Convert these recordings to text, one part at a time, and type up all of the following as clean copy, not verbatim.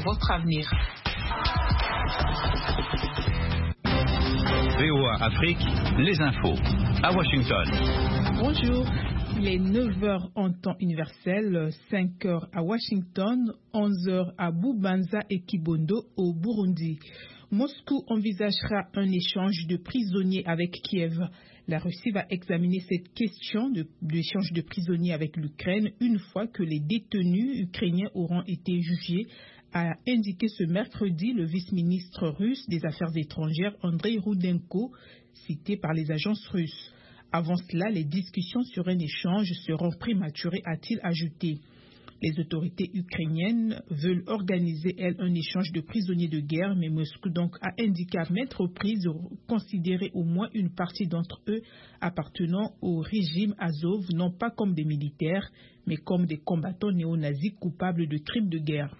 votre avenir. VOA Afrique, les infos. À Washington. Bonjour. Il est 9h en temps universel, 5h à Washington, 11h à Bubanza et Kibondo au Burundi. Moscou envisagera un échange de prisonniers avec Kiev. La Russie va examiner cette question d'échange de prisonniers avec l'Ukraine une fois que les détenus ukrainiens auront été jugés, a indiqué ce mercredi le vice-ministre russe des Affaires étrangères Andrei Rudenko, cité par les agences russes. Avant cela, les discussions sur un échange seront prématurées, a-t-il ajouté. Les autorités ukrainiennes veulent organiser, elles, un échange de prisonniers de guerre, mais Moscou donc a indiqué à maintes reprises considérer au moins une partie d'entre eux appartenant au régime Azov, non pas comme des militaires, mais comme des combattants néo-nazis coupables de crimes de guerre.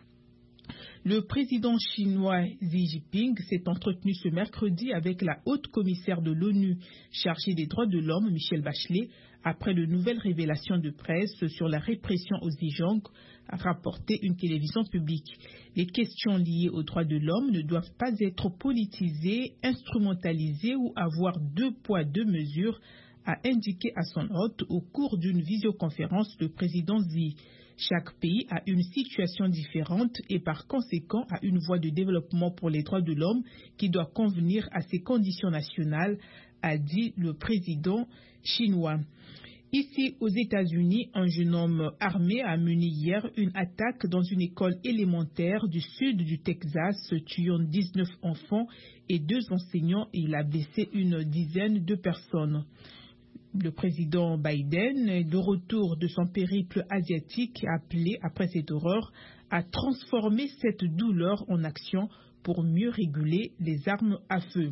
Le président chinois Xi Jinping s'est entretenu ce mercredi avec la haute commissaire de l'ONU chargée des droits de l'homme, Michelle Bachelet, après de nouvelles révélations de presse sur la répression au Xinjiang, a rapporté une télévision publique. Les questions liées aux droits de l'homme ne doivent pas être politisées, instrumentalisées ou avoir deux poids, deux mesures, a indiqué à son hôte au cours d'une visioconférence le président Xi. Chaque pays a une situation différente et par conséquent a une voie de développement pour les droits de l'homme qui doit convenir à ses conditions nationales, a dit le président chinois. Ici, aux États-Unis, un jeune homme armé a mené hier une attaque dans une école élémentaire du sud du Texas, tuant 19 enfants et 2 enseignants, et il a blessé une dizaine de personnes. Le président Biden, de retour de son périple asiatique, a appelé, après cette horreur, à transformer cette douleur en action pour mieux réguler les armes à feu.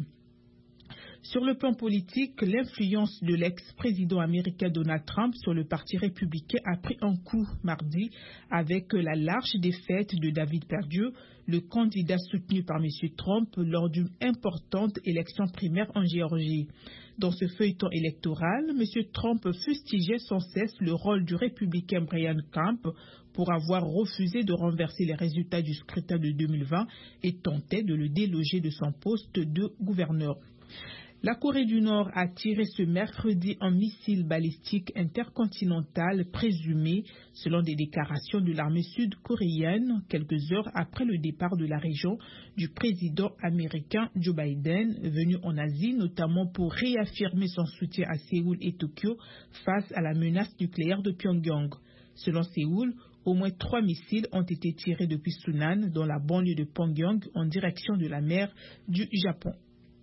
Sur le plan politique, l'influence de l'ex-président américain Donald Trump sur le parti républicain a pris un coup mardi avec la large défaite de David Perdue, le candidat soutenu par M. Trump lors d'une importante élection primaire en Géorgie. Dans ce feuilleton électoral, M. Trump fustigeait sans cesse le rôle du républicain Brian Kemp pour avoir refusé de renverser les résultats du scrutin de 2020 et tentait de le déloger de son poste de gouverneur. La Corée du Nord a tiré ce mercredi un missile balistique intercontinental présumé, selon des déclarations de l'armée sud-coréenne, quelques heures après le départ de la région du président américain Joe Biden, venu en Asie notamment pour réaffirmer son soutien à Séoul et Tokyo face à la menace nucléaire de Pyongyang. Selon Séoul, au moins 3 missiles ont été tirés depuis Sunan, dans la banlieue de Pyongyang, en direction de la mer du Japon.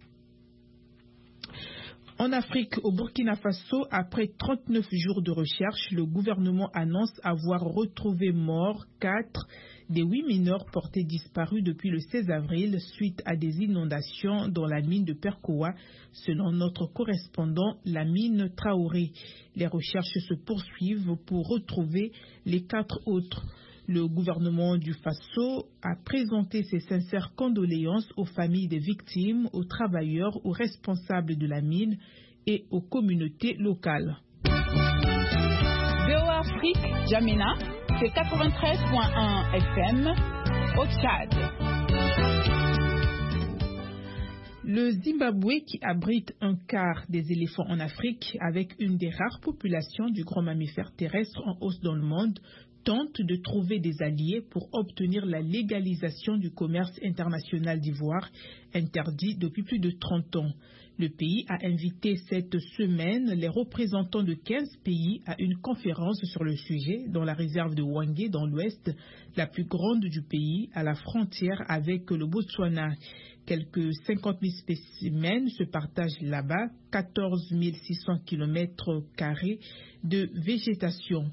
En Afrique, au Burkina Faso, après 39 jours de recherche, le gouvernement annonce avoir retrouvé morts 4 des 8 mineurs portés disparus depuis le 16 avril suite à des inondations dans la mine de Perkoa, selon notre correspondant Lamine Traoré. Les recherches se poursuivent pour retrouver les 4 autres. Le gouvernement du Faso a présenté ses sincères condoléances aux familles des victimes, aux travailleurs, aux responsables de la mine et aux communautés locales. VOA Afrique, Jamina, c'est 93.1 FM au Tchad. Le Zimbabwe, qui abrite un quart des éléphants en Afrique, avec une des rares populations du grand mammifère terrestre en hausse dans le monde, tente de trouver des alliés pour obtenir la légalisation du commerce international d'ivoire, interdit depuis plus de 30 ans. Le pays a invité cette semaine les représentants de 15 pays à une conférence sur le sujet dans la réserve de Hwange dans l'ouest, la plus grande du pays, à la frontière avec le Botswana. Quelques 50 000 spécimens se partagent là-bas, 14 600 km² de végétation.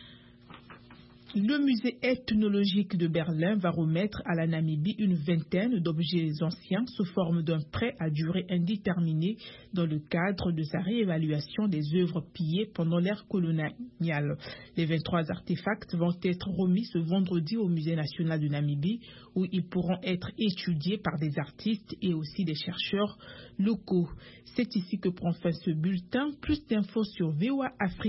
Le musée ethnologique de Berlin va remettre à la Namibie une vingtaine d'objets anciens sous forme d'un prêt à durée indéterminée dans le cadre de sa réévaluation des œuvres pillées pendant l'ère coloniale. Les 23 artefacts vont être remis ce vendredi au Musée national de Namibie où ils pourront être étudiés par des artistes et aussi des chercheurs locaux. C'est ici que prend fin ce bulletin. Plus d'infos sur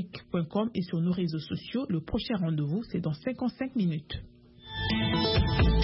voaafrique.com et sur nos réseaux sociaux. Le prochain rendez-vous, c'est dans 55 minutes.